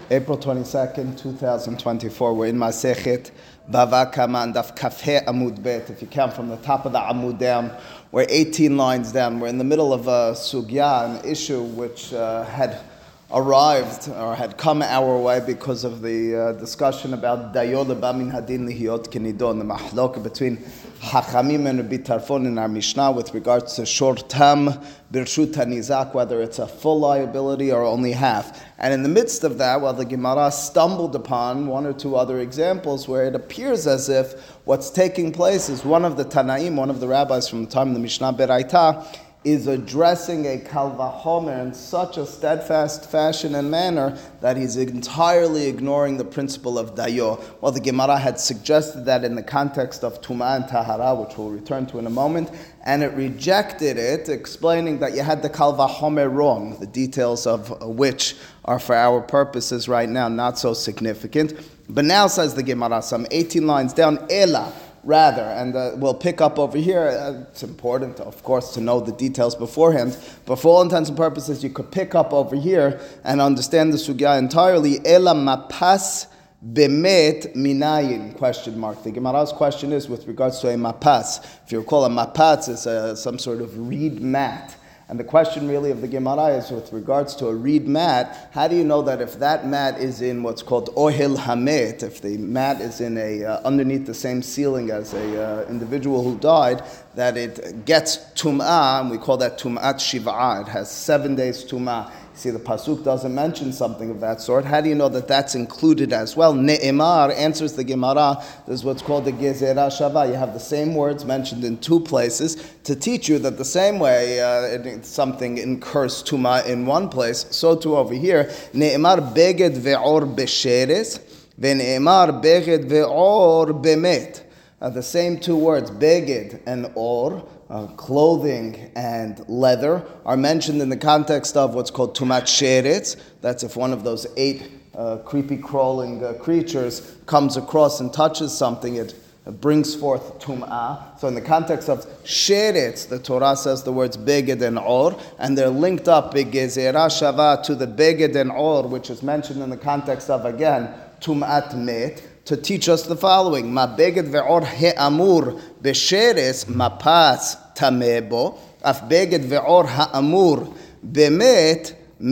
April 22nd, 2024. We're in Masechet Bava Kama and Daf Kafhe Amud Bet. If you count from the top of the Amud down, we're 18 lines down. We're in the middle of a sugya, an issue which had arrived or had come our way because of the discussion about Dayo Leba Min Hadin Lihiyot Kenidon, the mahlok between Hachamim and Rabbi Tarfon in our Mishnah with regards to shortam birshut hanizak, whether it's a full liability or only half. And in the midst of that, while the Gemara stumbled upon one or two other examples where it appears as if what's taking place is one of the Tanaim, one of the rabbis from the time of the Mishnah Beraita, is addressing a Kal Vachomer in such a steadfast fashion and manner that he's entirely ignoring the principle of Dayo. Well, the Gemara had suggested that in the context of Tumah and Tahara, which we'll return to in a moment, and it rejected it, explaining that you had the Kal Vachomer wrong, the details of which are for our purposes right now not so significant. But now, says the Gemara, some 18 lines down, Ela, rather, and we'll pick up over here. It's important, of course, to know the details beforehand, but for all intents and purposes, you could pick up over here and understand the sugya entirely. Ela mapas bemet minayin, question mark. The Gemara's question is with regards to a mapas. If you recall, a mapas is some sort of reed mat. And the question really of the Gemara is with regards to a reed mat, how do you know that if that mat is in what's called ohel hamet, if the mat is in underneath the same ceiling as a individual who died, that it gets tum'ah, and we call that tum'at shiv'ah. It has 7 days tum'ah. See, the pasuk doesn't mention something of that sort. How do you know that that's included as well? Ne'emar answers the Gemara. There's what's called the gezerah shava. You have the same words mentioned in two places to teach you that the same way something incurs tuma in one place, so too over here. Ne'emar beged ve'or besheres, ve'ne'emar beged ve'or bemet. The same two words, beged and or, clothing and leather, are mentioned in the context of what's called tumat sheretz. That's if one of those 8 creepy crawling creatures comes across and touches something, it brings forth tum'ah. So in the context of sheretz, the Torah says the words beged and or, and they're linked up begezerah shava to the beged and or, which is mentioned in the context of, again, tum'at met, to teach us the following: Ma beged ve'or he'amur b'sheres mapas tamebo, af beged ve'or ha'amur bemet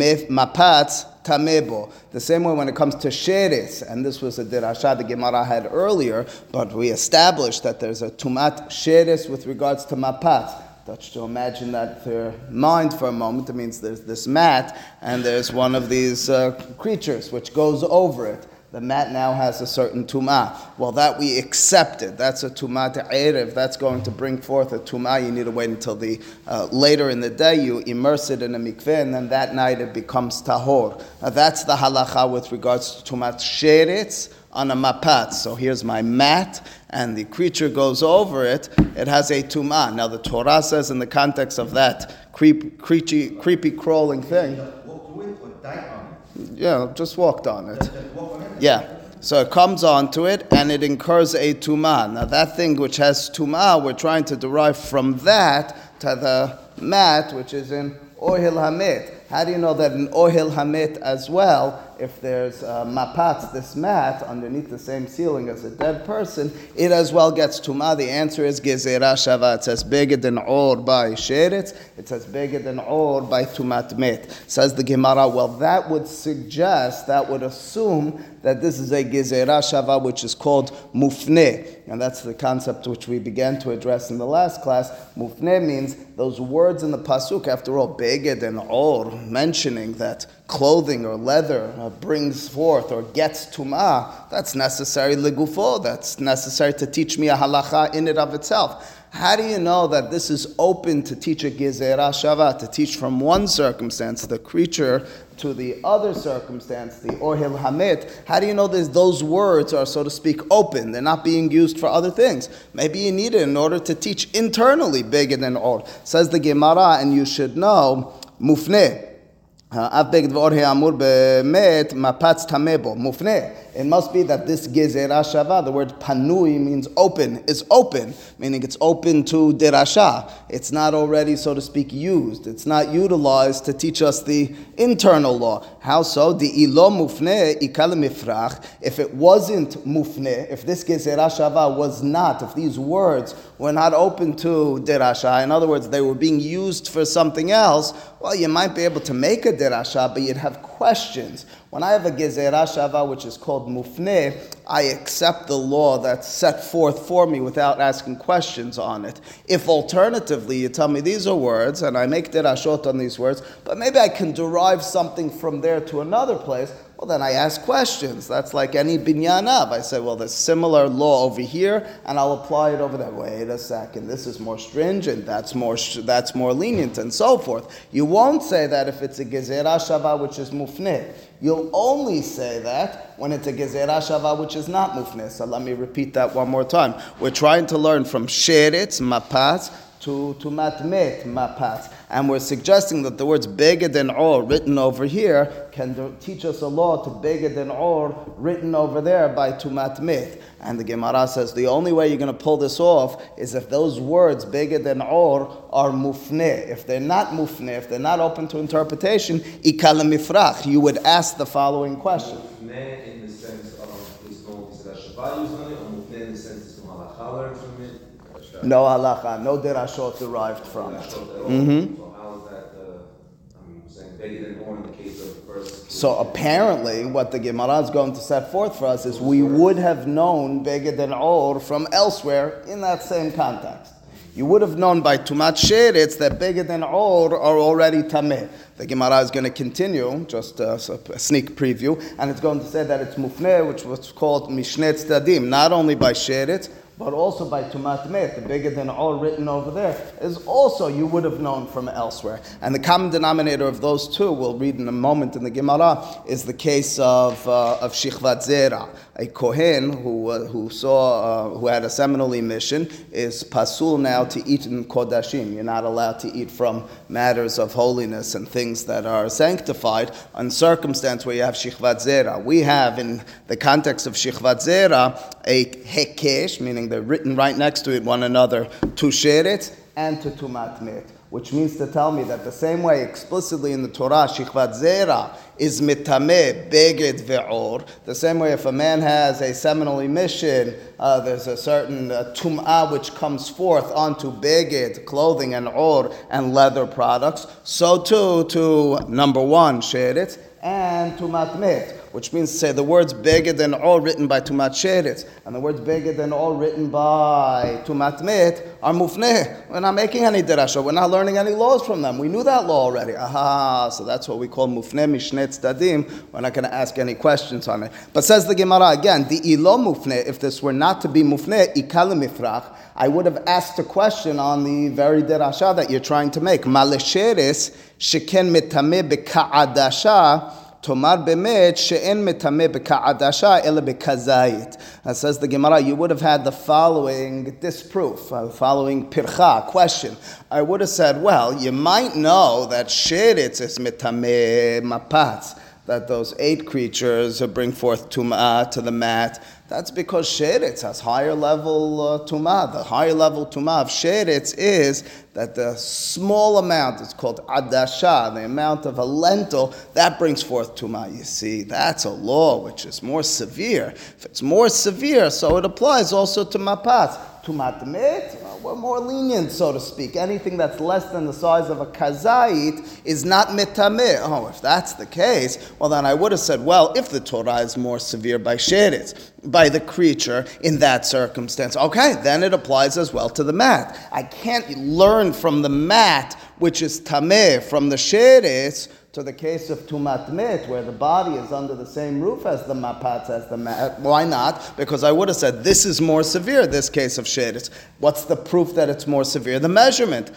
mapats tamebo. The same way when it comes to sheres, and this was a dirasha the Gemara had earlier, but we established that there's a tumat sheres with regards to mapats. Touch to imagine that for your mind for a moment. It means there's this mat, and there's one of these creatures which goes over it. The mat now has a certain tum'ah. Well, that we accepted. That's a tum'ah te'erev. That's going to bring forth a tum'ah. You need to wait until the later in the day you immerse it in a mikveh, and then that night it becomes tahor. That's the halacha with regards to tumat sheretz on a mapat. So here's my mat, and the creature goes over it. It has a tum'ah. Now the Torah says in the context of that creepy crawling thing. Yeah, just walked on it. Yeah, so it comes onto it and it incurs a tumah. Now that thing which has tumah, we're trying to derive from that to the mat which is in ohel hamet. How do you know that in ohel hamet as well, if there's mapats, this mat, underneath the same ceiling as a dead person, it as well gets tumah? The answer is gezerah shava. It says beged and or by sheretz. It says beged and or by tumat met. Says the Gemara, well, that would suggest, that would assume that this is a gezerah shava which is called mufneh. And that's the concept which we began to address in the last class. Mufneh means those words in the pasuk, after all, beged and or, mentioning that clothing or leather brings forth or gets tum'ah, that's necessary legufo, that's necessary to teach me a halacha in and of itself. How do you know that this is open to teach a gezerah shava, to teach from one circumstance, the creature, to the other circumstance, the ohel hamet? How do you know those words are, so to speak, open? They're not being used for other things. Maybe you need it in order to teach internally beged and or. Says the Gemara, and you should know, mufneh. אף בגד ואורהי אמור באמת מפץ טמא בו, מופנה. It must be that this gezerah shava, the word panui means open, is open, meaning it's open to derasha. It's not already, so to speak, used. It's not utilized to teach us the internal law. How so? The ilo mufne ikal mifrach. If it wasn't mufne, if this gezerah shava was not, if these words were not open to derasha, in other words, they were being used for something else, well, you might be able to make a derasha, but you'd have questions. When I have a gezerah shava, which is called mufne, I accept the law that's set forth for me without asking questions on it. If alternatively you tell me these are words, and I make derashot on these words, but maybe I can derive something from there to another place, well, then I ask questions. That's like any binyanav. I say, well, there's similar law over here, and I'll apply it over there. Wait a second, this is more stringent, that's more lenient, and so forth. You won't say that if it's a gezerah shava which is mufne. You'll only say that when it's a gezerah shava which is not mufne. So let me repeat that one more time. We're trying to learn from sheretz, mapas, to matmet, mapas. And we're suggesting that the words beged and or written over here can teach us a law to beged and or written over there by tumat mit. And the Gemara says the only way you're going to pull this off is if those words beged and or are mufne. If they're not mufne, if they're not open to interpretation, ikal mifrach, you would ask the following question. Mufne in the sense of is no Shabbat used on it, or mufne in the sense is no halacha learned from it? No halacha, no derashot derived from it. Mm-hmm. So how is that, I'm saying, beged and or in the case of the first? So apparently, what the Gemara is going to set forth for us is we would have known beged and or from elsewhere in that same context. You would have known by tumat sheretz that beged and or are already tameh. The Gemara is going to continue, just a sneak preview, and it's going to say that it's mufneh, which was called mishneh tzadim, not only by sheretz, but also by tumat met, the beged and or written over there, is also you would have known from elsewhere. And the common denominator of those two, we'll read in a moment in the Gemara, is the case of Shichvat Zera. A Kohen who had a seminal emission is pasul now to eat in Kodashim. You're not allowed to eat from matters of holiness and things that are sanctified in circumstance where you have Shichvat Zera. We have, in the context of Shichvat Zera, a Hekesh, meaning they're written right next to it one another, to sheretz and to tumat met, which means to tell me that the same way explicitly in the Torah, Shichvat Zera is mitameh beged ve'or, the same way if a man has a seminal emission, there's a certain tum'ah which comes forth onto beged, clothing, and or, and leather products, so too to number one, sheretz, and tumat met, which means to say the words beged and or written by tumat sheretz and the words beged and or written by tumat met are mufneh. We're not making any derasha. We're not learning any laws from them. We knew that law already. Aha, so that's what we call mufneh mishneh tzadim. We're not going to ask any questions on it. But says the Gemara again, the ilo mufneh, if this were not to be mufneh, ikal mifrach, I would have asked a question on the very derasha that you're trying to make. Malesheres sheken metameh beka'adasha Tomar bemet she'en metameh beka'adasha ele bekazayit. Says the Gemara, you would have had the following disproof, following pircha, question. I would have said, well, you might know that sheretz is metameh mapatz, that those 8 creatures bring forth tum'ah to the mat. That's because sheretz has higher level tum'ah. The higher level tum'ah of sheretz is that the small amount, it's called adasha, the amount of a lentil, that brings forth tum'ah. You see, that's a law which is more severe. If it's more severe, so it applies also to mapas. Tumat met, we're more lenient, so to speak. Anything that's less than the size of a kazait is not metameh. Oh, if that's the case, well then I would have said, well, if the Torah is more severe by sheretz, by the creature in that circumstance, okay, then it applies as well to the mat. I can't learn from the mat, which is tameh, from the sheretz, to the case of tumat met, where the body is under the same roof as the mapatz, as the mat. Why not? Because I would have said this is more severe, this case of sheretz. What's the proof that it's more severe? The measurement.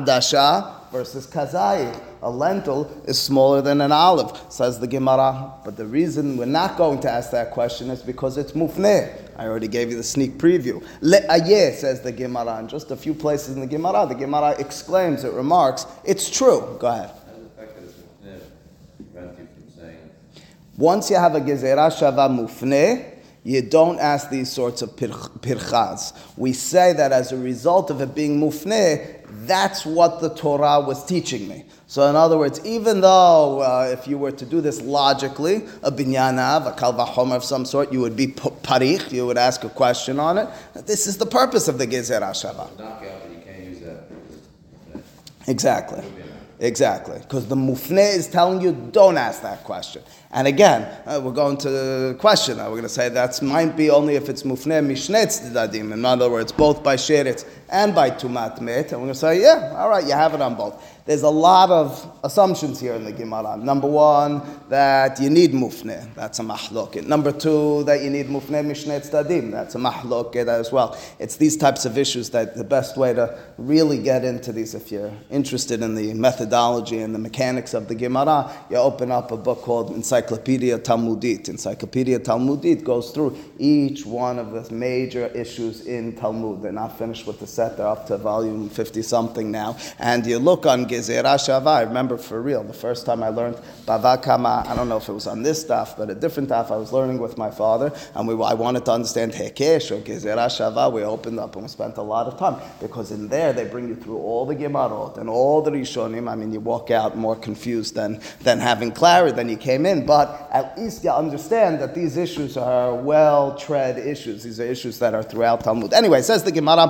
Adasha versus kazayit. A lentil is smaller than an olive, says the Gemara. But the reason we're not going to ask that question is because it's mufneh. I already gave you the sneak preview. Le'ayeh, says the Gemara. In just a few places in the Gemara exclaims, it remarks, it's true. Go ahead. Once you have a gezerah shava mufneh, you don't ask these sorts of pirchas. We say that as a result of it being mufneh, that's what the Torah was teaching me. So in other words, even though if you were to do this logically, a binyanav, a kal vachomer of some sort, you would be parich, you would ask a question on it. This is the purpose of the gezerah shava. You can't use that. Exactly. Because the mufneh is telling you, don't ask that question. And again, we're going to question that. We're going to say that might be only if it's mufneh mishnetz tzadim. In other words, both by sheretz and by tumat met. And we're going to say, yeah, all right, you have it on both. There's a lot of assumptions here in the Gemara. Number one, that you need mufneh. That's a mahloket. Number two, that you need mufneh mishnetz tzadim. That's a mahloket as well. It's these types of issues that the best way to really get into these, if you're interested in the methodology and the mechanics of the Gemara, you open up a book called Encyclopedia Talmudit. Encyclopedia Talmudit goes through each one of the major issues in Talmud. They're not finished with the set. They're up to volume 50-something now. And you look on Gezerah Shava. I remember for real, the first time I learned Bava Kama, I don't know if it was on this daf, but a different daf I was learning with my father, and I wanted to understand Hekesh or Gezerah Shava. We opened up and we spent a lot of time, because in there they bring you through all the Gemarot and all the Rishonim. I mean, you walk out more confused than having clarity than you came in, but at least you understand that these issues are well-tread issues. These are issues that are throughout Talmud. Anyway, says the Gemara,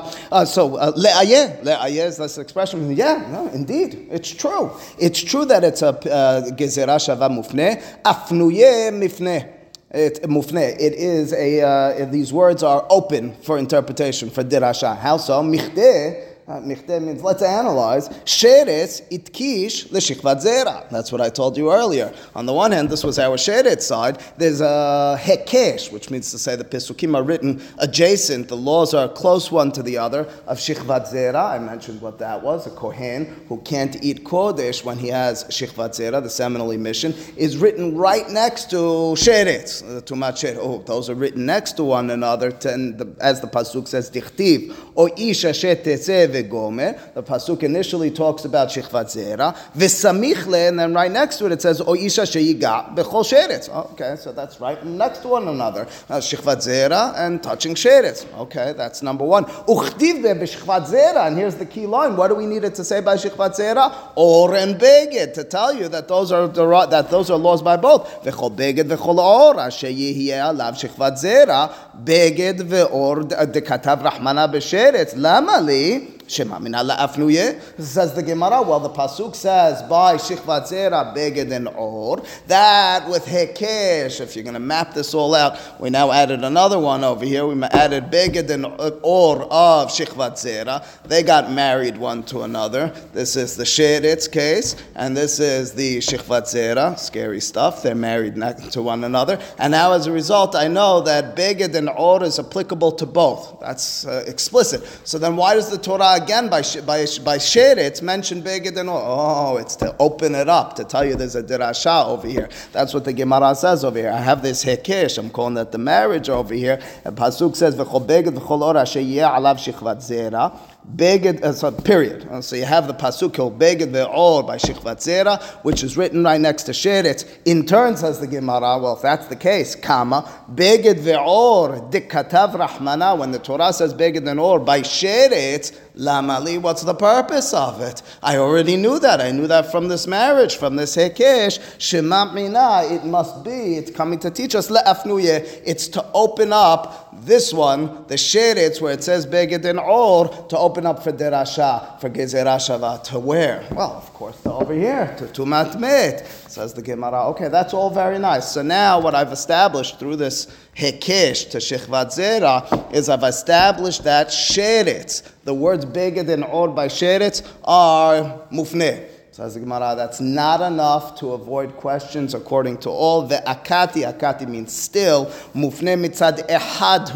le'ayeh is this expression. Yeah, no, indeed. It's true. It's true that it's a gezerah shava mufneh. Afnuye mifneh. Mufneh. It is these words are open for interpretation, for dirasha. How so? Michteh. Michteh means let's analyze. Sheretz itkish l'shikvat zera. That's what I told you earlier. On the one hand, this was our sheretz side. There's a hekesh, which means to say the pesukim are written adjacent. The laws are close one to the other of shikvat zera. I mentioned what that was. A kohen who can't eat kodesh when he has shikvat zera, the seminal emission, is written right next to sheretz, tumat sheretz. Oh, those are written next to one another. As the pasuk says, dichtiv o isha shetetzeh. The pasuk initially talks about shikvat zera, v'samichle, and then right next to it says o isha sheyiga bechol sheretz. Okay, so that's right next to one another. Shikvat zera and touching sheretz. Okay, that's number one. Uchtiv b'shikvat zera, and here's the key line. What do we need it to say by shikvat zera? Or and beged, to tell you that those are laws by both. V'chol beged v'chol or asher yihiyeh alav shikvat zera beged ve'or dekatav rahmana b'sheretz. Lama li? Shema min Allah afnuye, says the Gemara. Well, the pasuk says by shikvat zera beged and or. That with hekesh, if you're going to map this all out, we now added another one over here. We added beged and or of shikvat zera. They got married one to another. This is the sheretz case, and this is the shikvat zera. Scary stuff. They're married to one another, and now as a result, I know that beged and or is applicable to both. That's explicit. So then, why does the Torah again by sheretz mention beged and or? Oh, it's to open it up, to tell you there's a dirasha over here. That's what the Gemara says over here. I have this hekesh, I'm calling that the marriage over here. And pasuk says v'chol beged v'chol or asher yeh alav shikvat zera. Beged, period. So you have the pasuk beged ve'or by shikvat zera, which is written right next to sheretz. In turn, says the Gemara, well, if that's the case, kama beged ve'or dikatav rahmana. When the Torah says beged and or by sheretz, lamali, what's the purpose of it? I already knew that. I knew that from this marriage, from this hekesh. Shema mina, it must be. It's coming to teach us le'afnuye. It's to open up this one, the sheretz, where it says beged and or, to open up for derasha, for gezerah shava. To where? Well, of course, to over here, to tumat met. Says the Gemara. Okay, that's all very nice. So now what I've established through this hekesh to shikvat zera is I've established that sheretz, the words beged and or by sheretz, are mufneh. Says the Gemara, that's not enough to avoid questions according to all. The akati means still, mufneh mitzad ehadhu.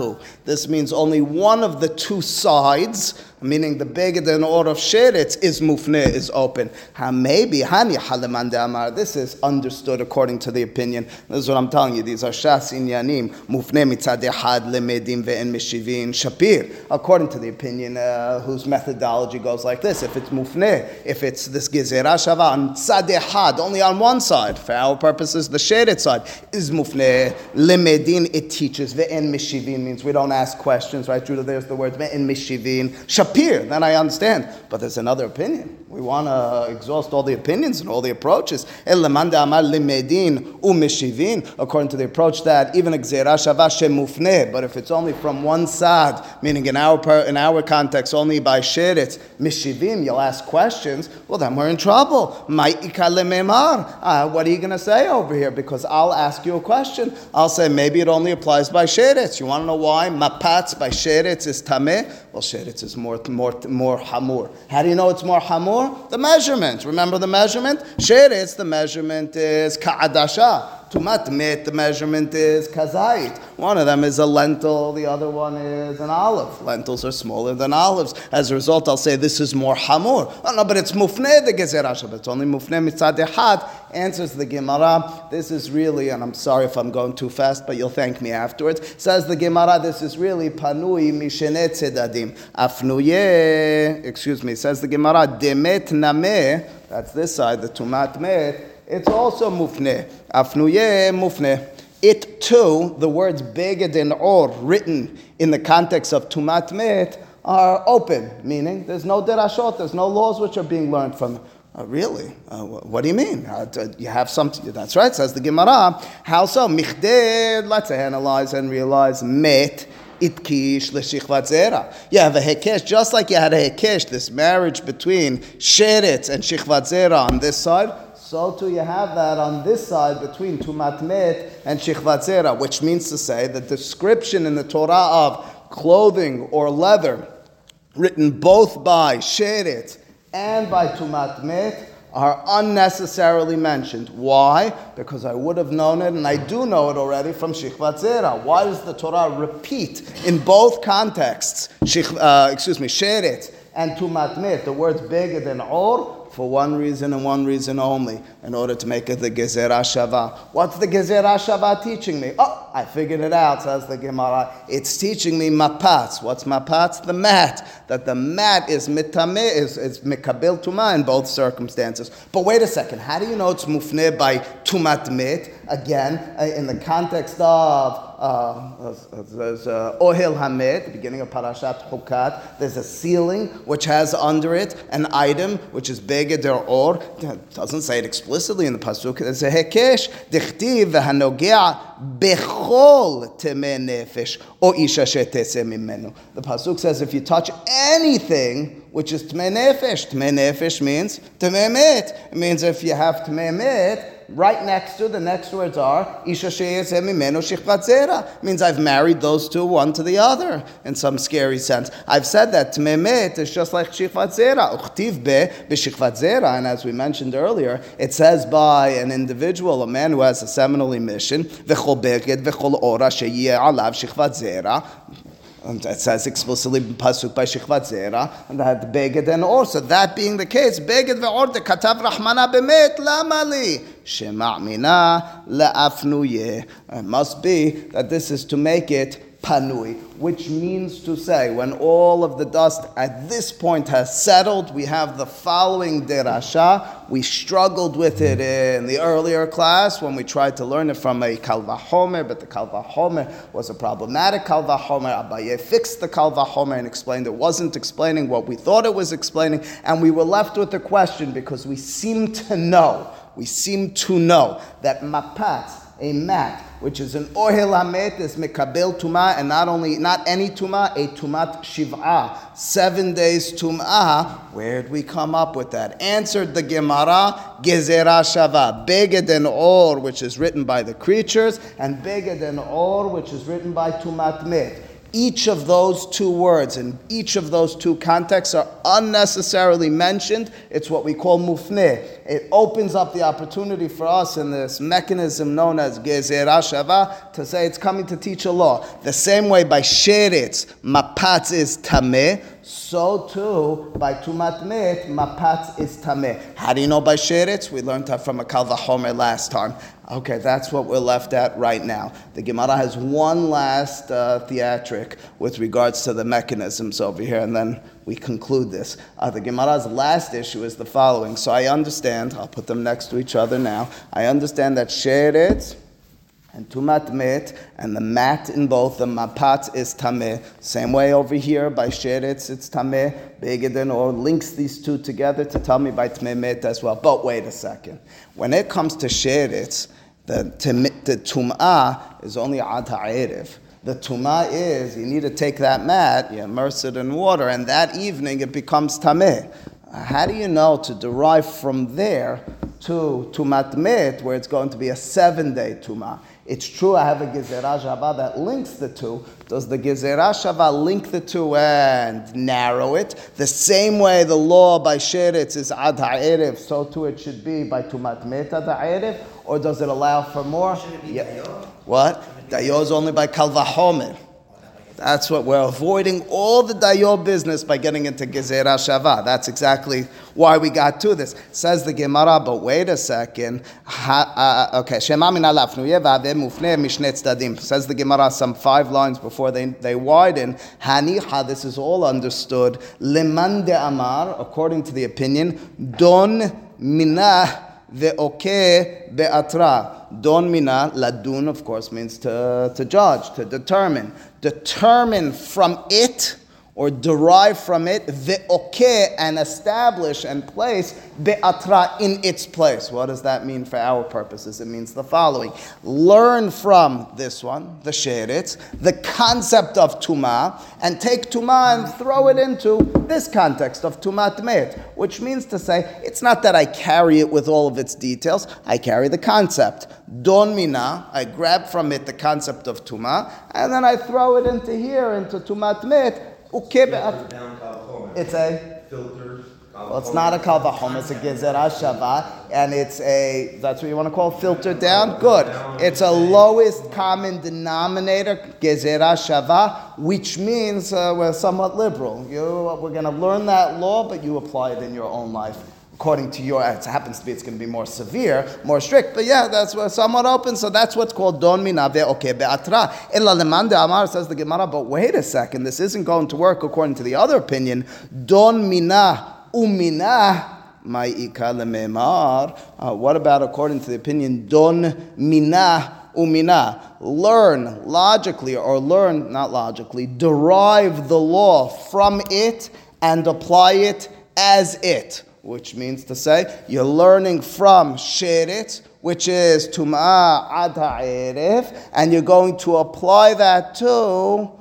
This means only one of the two sides, meaning the beged and or of sheretz, is mufne, is open. Maybe hani halaman de'amar. This is understood according to the opinion. This is what I'm telling you. These are shas inyanim mufne mitzad echad lemedim ve'en meshivin shapir. According to the opinion whose methodology goes like this: if it's mufne, if it's this gezerah shava on tzad echad, only on one side, for our purposes, the sheretz side is mufne lemedin. It teaches ve'en meshivin means we don't ask questions, right? Judah, there's the word ve'en meshivin shapir. Then I understand. But there's another opinion. We want to exhaust all the opinions and all the approaches. According to the approach that even a gzerah shava shemufne, but if it's only from one side, meaning in our context only by sheretz mishivim, you'll ask questions. Well, then we're in trouble. What are you going to say over here? Because I'll ask you a question. I'll say maybe it only applies by sheretz. You want to know why? Mapatz by sheretz is tameh. Well, sheretz is more hamur. How do you know it's more hamur? The measurement. Remember the measurement? Sheretz, the measurement is ka'adasha. Tumat met, the measurement is kazait. One of them is a lentil, the other one is an olive. Lentils are smaller than olives. As a result, I'll say this is more hamur. Oh no, but it's mufne the gezerah shava. It's only mufne mitzad echad. Answers the Gemara. This is really, and I'm sorry if I'm going too fast, but you'll thank me afterwards. Says the Gemara, this is really panui mishene tzedadim. Afnuye, says the Gemara, demet nameh, that's this side, the tumat met, it's also mufne. Afnuye mufne. It too, the words beged and or, written in the context of tumat met, are open, meaning there's no derashot, there's no laws which are being learned from it. Really? What do you mean? You have something. That's right, says the Gemara. How so? Michdeh, let's analyze and realize, met, itkish l'shichvat zera. You have a hekesh, just like you had a hekesh, this marriage between sheretz and shichvat zera on this side, so too you have that on this side between tumat met and shichvat zera, which means to say the description in the Torah of clothing or leather, written both by sheretz and by tumat met, are unnecessarily mentioned. Why? Because I would have known it, and I do know it already from shichvat zera. Why does the Torah repeat in both contexts, sheretz and tumat met, the words beged and or? For one reason and one reason only, in order to make it the gezerah shava. What's the gezerah shava teaching me? Oh, I figured it out, says the Gemara. It's teaching me mapatz. What's mapatz? The mat. That the mat is mitameh, is mikabil tuma in both circumstances. But wait a second, how do you know it's mufne by tumat met? Again, in the context of there's Ohel Hamet, the beginning of Parashat Chukat. There's a ceiling which has under it an item which is beged or. It doesn't say it explicitly in the pasuk. There's a hekesh dichtiv v'hanogea bechol temeh nefesh o isha sheteseh mimenu. The pasuk says if you touch anything which is temeh nefesh means temeh met. It means if you have temeh met, right next to, the next words are Isha sheyezeh mimenu shichvat zera. Means I've married those two one to the other in some scary sense. I've said that Temeh met is just like shichvat zera. Uchtiv b'shichvat zera, and as we mentioned earlier, it says by an individual, a man who has a seminal emission, v'chol beged v'chol ora sheyeh alav shichvat zera. And it says explicitly pasuk by shichvat zera, and that beged and or. So that being the case, beged ve'or de katav rahmana bemet lamali shema mina laafnuye. It must be that this is to make it panui, which means to say, when all of the dust at this point has settled, we have the following derasha. We struggled with it in the earlier class when we tried to learn it from a Kal Vachomer, but the Kal Vachomer was a problematic Kal Vachomer. Abaye fixed the Kal Vachomer and explained it wasn't explaining what we thought it was explaining, and we were left with the question because we seem to know that mapatz, a mat, which is an ohel hamet, is mekabel tuma, and not any tuma, a tumat shiv'ah, 7 days tum'ah. Where'd we come up with that? Answered the Gemara, gezerah shava, beged and or, which is written by the creatures, and beged and or, which is written by tumat met. each of those two words and each of those two contexts are unnecessarily mentioned. It's what we call mufneh. It opens up the opportunity for us in this mechanism known as gezerah shava to say it's coming to teach a law. The same way by sheretz, mapatz is tameh, so too by tumat met, mapatz is tameh. How do you know by sheretz? We learned that from a Kal Vachomer last time. Okay, that's what we're left at right now. The Gemara has one last theatric with regards to the mechanisms over here, and then we conclude this. The Gemara's last issue is the following. So I understand, I'll put them next to each other now. I understand that sheretz and tumat met, and the mat in both the mapat is tameh. Same way over here, by sheretz it's tameh. Begedin or links these two together to tell me by tmeh met as well. But wait a second. When it comes to sheretz, the tum'ah is only ad ha'erev. The tum'ah is, you need to take that mat, you immerse it in water, and that evening it becomes tameh. How do you know to derive from there to tumat met, where it's going to be a 7-day tum'ah? It's true I have a gezerah shava that links the two. Does the gezerah shava link the two and narrow it? The same way the law by sheretz is ad ha'erev, so too it should be by tumat met ad ha'erev, or does it allow for more? Yeah. What? Dayo is only by Kal Vachomer. That's what we're avoiding, all the dayo business by getting into gezerah shava. That's exactly why we got to this. Says the Gemara, but wait a second. Okay, shema min alafnuye v'aveh mufneh mishne tzdadim. Says the Gemara some 5 lines before they widen. Hanicha, this is all understood. Leman de amar, according to the opinion, don minah ve'okeh be'atra. Don mina, ladun, of course, means to judge, to determine. Determine from it, or derive from it, ve'okeh, and establish and place be'atra, in its place. What does that mean for our purposes? It means the following. Learn from this one, the sheretz, the concept of tumah, and take tumah and throw it into this context of tumat met, which means to say, it's not that I carry it with all of its details, I carry the concept. Don mina, I grab from it the concept of tumah, and then I throw it into here, into tumat met. It's a filtered. Well, it's not a Kal Vachomer, it's a gezerah shava, and that's what you want to call filtered down? Good. It's a lowest common denominator, gezerah shava, which means we're somewhat liberal. We're going to learn that law, but you apply it in your own life. According to your, it happens to be, it's going to be more severe, more strict. But yeah, that's somewhat open. So that's what's called don mina ve'okeh be'atra. Illa leman de amar, says the Gemara. But wait a second, this isn't going to work according to the other opinion. Don mina umina ma'ika lememar. What about according to the opinion don mina umina? Learn logically, or learn not logically, derive the law from it and apply it as it. Which means to say, you're learning from sheretz, which is tum'ah ad ha'erev, and you're going to apply that to,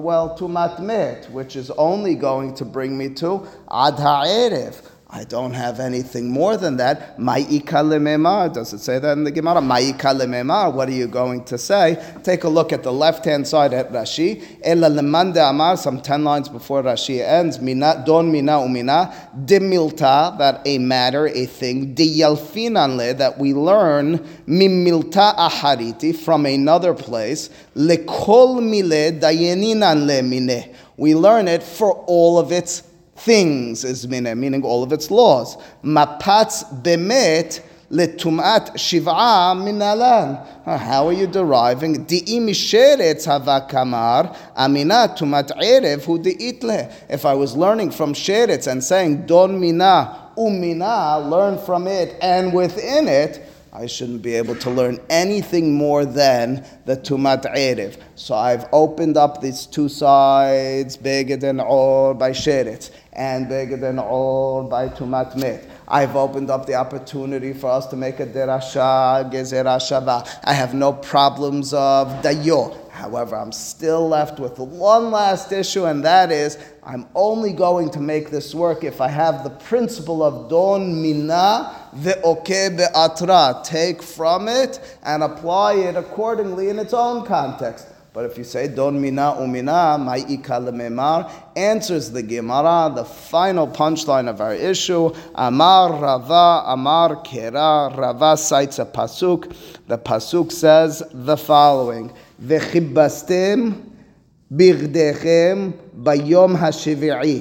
tumat met, which is only going to bring me to ad ha'erev. I don't have anything more than that. Ma'ika lememar. Does it say that in the Gemara? Ma'ika lememar. What are you going to say? Take a look at the left-hand side at Rashi. Ela leman de amar, some 10 lines before Rashi ends. Mina, don mina umina. Dimilta, that a matter, a thing. Diyalfinan le, that we learn. Mimilta ahariti, from another place. Lekol mile dayeninan le mine. We learn it for all of its things, is meaning all of its laws. Mapatz bemet letumat shiv'a minalan. How are you deriving? Di'i misheretz hava kamar amina tumat erev hu di'itle. If I was learning from sheretz and saying don mina umina, learn from it and within it, I shouldn't be able to learn anything more than the tumat erev. So I've opened up these two sides, beged and or by sheretz, and beged and or by tumat met. I've opened up the opportunity for us to make a derasha, gezerah shava. I have no problems of dayo. However, I'm still left with one last issue, and that is, I'm only going to make this work if I have the principle of don mina ve'okeh be'atra. Take from it and apply it accordingly in its own context. But if you say don mina umina, ma'ika lememar, answers the Gemara, the final punchline of our issue. Amar Rava, Amar Kera. Rava cites a pasuk. The pasuk says the following: V'chibastem bigdechem bayom hashivi'i.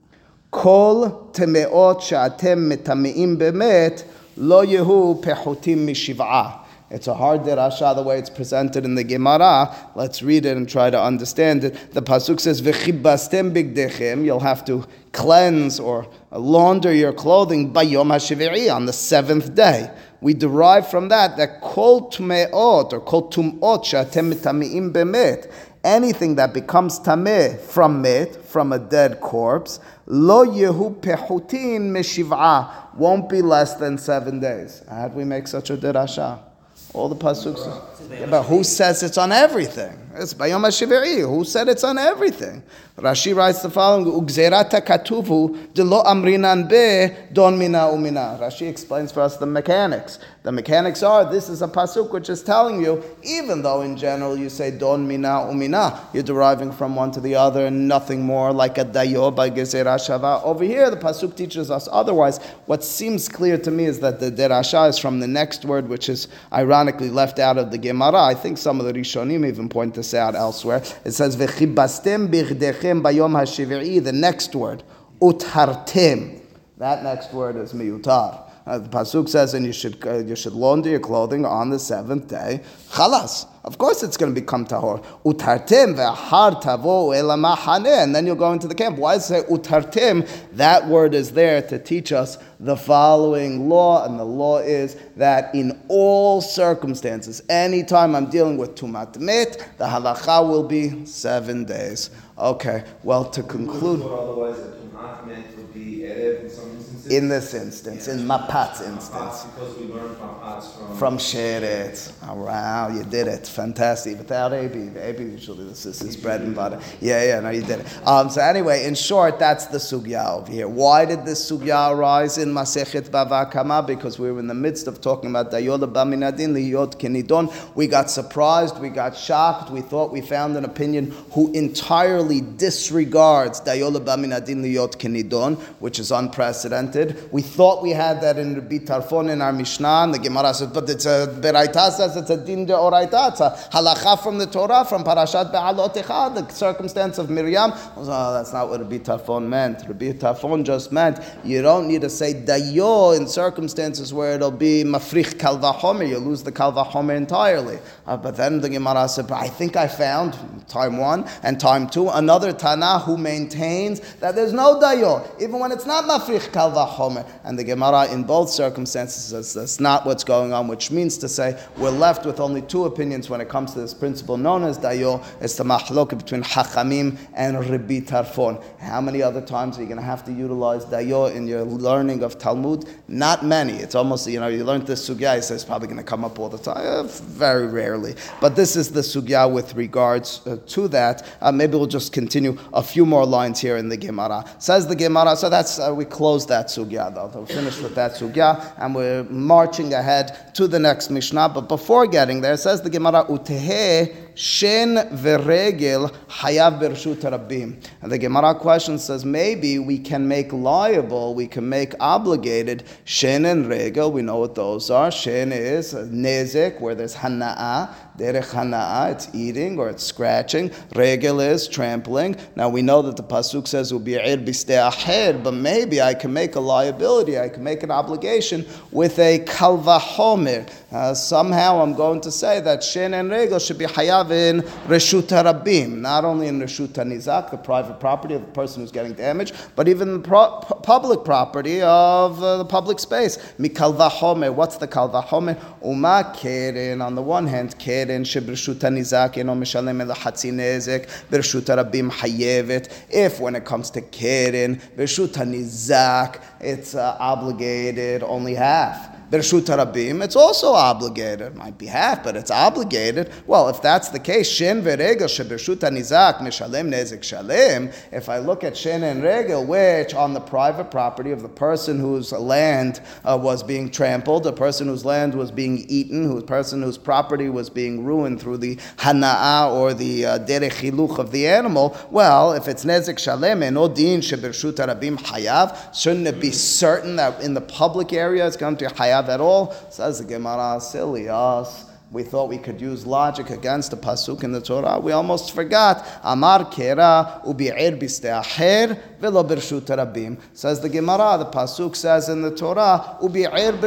Kol temeot she'atem metameim bemet lo yehu pechutim mishiv'ah. It's a hard derasha the way it's presented in the Gemara. Let's read it and try to understand it. The pasuk says, "V'chibastem bigdechem." You'll have to cleanse or launder your clothing by Yom HaShivi'i, on the seventh day. We derive from that kol tumeot or kol tumot she'atem metameim bemet, anything that becomes tameh from met, from a dead corpse, lo yehu pechutin meshiv'ah, won't be less than 7 days. How do we make such a derasha? All the pasuk says, but who says it's on everything? It's Bayom HaShivi'i. Who said it's on everything? Rashi writes the following: Ugzerata katuvu de lo amrinan be don mina umina. Rashi explains for us the mechanics. The mechanics are: this is a pasuk which is telling you, even though in general you say don mina umina, you're deriving from one to the other and nothing more, like a dayo by gezerah shava. Over here, the pasuk teaches us otherwise. What seems clear to me is that the derasha is from the next word, which is ironically left out of the Gemara. I think some of the Rishonim even point this out elsewhere. It says v'chibastem bigdechem bayom hashivi'i. The next word, uthartem. That next word is miyutar. The pasuk says, and you should launder your clothing on the seventh day. Chalas. Of course, it's going to become tahor. Utartem ve'ahar tavo elamahane, and then you'll go into the camp. Why does it say utartem? That word is there to teach us the following law, and the law is that in all circumstances, anytime I'm dealing with tumat met, the halacha will be 7 days. Okay. Well, to conclude. Otherwise, the tumat met would be erev in some instances. In this instance, in Mapat's instance. Because we learned Mapat's from Sheretz. Oh, wow, you did it. Fantastic. Without AB. AB usually this is his bread and butter. Yeah, no, you did it. So anyway, in short, that's the sugya over here. Why did this sugya arise in Masechet Bava Kama? Because we were in the midst of talking about Dayola Baminadin, Liyot Kenidon. We got surprised, we got shocked, we thought we found an opinion who entirely disregards Dayola Baminadin, Liyot Kenidon, which is unprecedented. We thought we had that in Rabbi Tarfon in our Mishnah, and the Gemara says, but it's a Beraita says it's a din de oraita, it's a halacha from the Torah, from Parashat Be'alotecha, the circumstance of Miriam. That's not what Rabbi Tarfon meant. Rabbi Tarfon just meant you don't need to say dayo in circumstances where it'll be mafrich kal vachomer, you lose the kal vachomer entirely. But then the Gemara said, I think I found, time one and time two, another Tana who maintains that there's no dayo, even when it's not mafrich kal vachomer. And the Gemara in both circumstances says that's not what's going on, which means to say we're left with only two opinions when it comes to this principle known as dayo. It's the mahlok between Hachamim and Rabbi Tarfon. How many other times are you going to have to utilize dayo in your learning of Talmud? Not many. It's almost, you learned this sugya, he says it's probably going to come up all the time. Very rarely. But this is the sugya with regards to that. Maybe we'll just continue a few more lines here in the Gemara. Says the Gemara, so that's, we close that sugya though. We're finished with that sugya and we're marching ahead to the next Mishnah. But before getting there, says the Gemara, Utehe Shen Veregel Hayav Bershut Rabbim. And the Gemara question says, maybe we can make liable, we can make obligated Shen and Regel. We know what those are. Shen is Nezek, where there's Hana'ah. Derech Hana'ah, it's eating or it's scratching. Regel is trampling. Now we know that the pasuk says Ubi'ir b'stei acher, but maybe I can make a liability, I can make an obligation with a kal vachomer. Somehow I'm going to say that Shen and Regel should be hayav in Reshut HaRabim, not only in Reshut HaNizak, the private property of the person who's getting damaged, but even the public property of the public space. Mikal vachomer, what's the kal vachomer? Uma keren, on the one hand, keren shebreshut HaNizak eno meshalem el hatzi nezek, bereshut HaRabim hayevet. If when it comes to keren, bereshut HaNizak, it's obligated only half. Bershut Harabim, it's also obligated. It might be half, but it's obligated. Well, if that's the case, Shen veregel shebershut hanizak mishalem nezik shalem. If I look at Shen and regel, which on the private property of the person whose land was being trampled, the person whose land was being eaten, the person whose property was being ruined through the hana'ah or the derech chiluch of the animal, well, if it's nezik shalem and odin shebershut harabim hayav, shouldn't it be certain that in the public area it's going to be hayav at all? Says the Gemara, silly us. We thought we could use logic against the pasuk in the Torah. We almost forgot. Amar kera ubi'ir bistei acher velo bershut harabim. Says the Gemara. The pasuk says in the Torah ubi'ir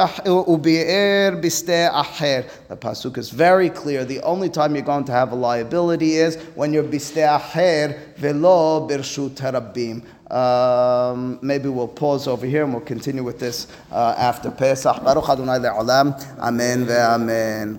bistei acher. The pasuk is very clear. The only time you're going to have a liability is when you're bistei acher velo bershut harabim. Maybe we'll pause over here and we'll continue with this after Pesach. Baruch Adonai le'olam. Amen ve'amen.